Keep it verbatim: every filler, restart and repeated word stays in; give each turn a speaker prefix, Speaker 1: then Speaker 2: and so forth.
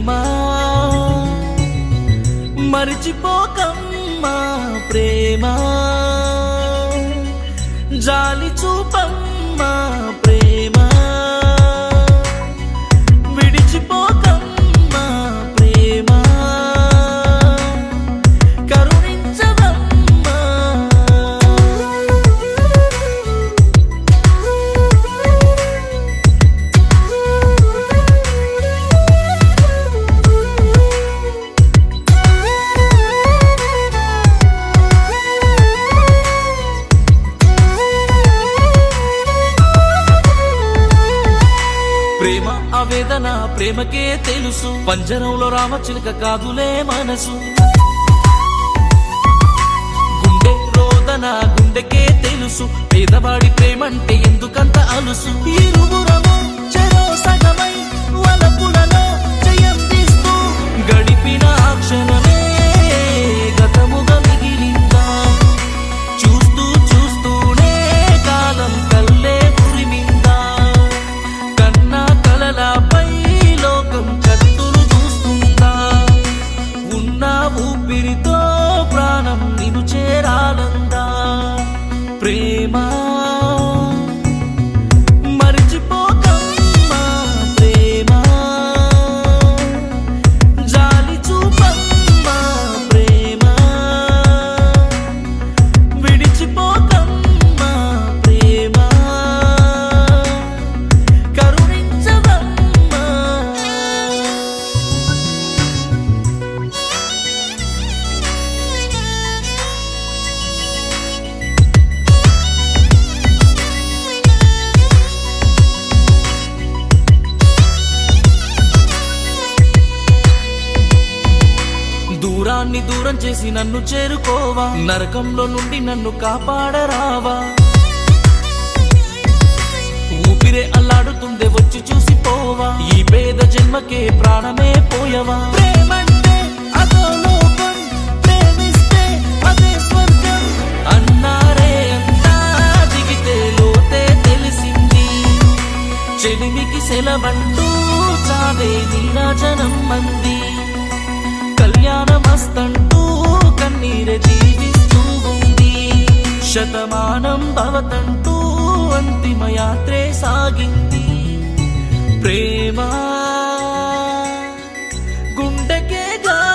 Speaker 1: ప్రేమ మరిచిపోకమ్మా ప్రేమ జాలి చూపమ్మా ప్రేమ విడిచిపోకమ్మా ప్రేమ కరుణించవమ్మా. ప్రేమ ఆవేదన ప్రేమకే తెలుసు, పంజరంలో రామచిలుక కాదులే మనసు. గుండె రోదన గుండెకే తెలుసు, పేదవాడి ప్రేమంటే ఎందుకంత అలుసు. ఇరువురము చెరో సగమై వలపులలో జయం తీస్తూ గడిపిన క్షణమే గతముగా మిగిలిందా. చూస్తూ చూస్తూనే కాలం కల్లే ఉరిమిందా. కన్నా కలలపై లోకం కత్తులు చూస్తుందా. ఉన్న ఊపిరితో ప్రాణం నిన్ను చేరాలందా. ప్రేమ మరిచిపోకమ్మా ప్రేమ జాలి చూపమ్మా ప్రేమ విడిచిపోకమ్మా ప్రేమ కరుణించవమ్మా. దూరాన్ని దూరం చేసి నన్ను చేరుకోవా, నరకంలో నుండి నన్ను కాపాడరావా. ఊపిరే అల్లాడుతుందే వచ్చి చూసిపోవా, ఈ పేద జన్మకే ప్రాణమే పోయవా. ప్రేమంటే అదో లోకం, ప్రేమిస్తే అదే స్వర్గం అన్నారే అంతా, దిగితే లోతే తెలిసింది. చెలిమికి సెలవంటూ చావే నీరాజనం మంది. కళ్యాణమస్తంటూ కన్నీరే జీవిస్తూ ఉంది. శతమానం భవతంటూ అంతిమ యాత్రే సాగింది. ప్రేమ గుండెకే గా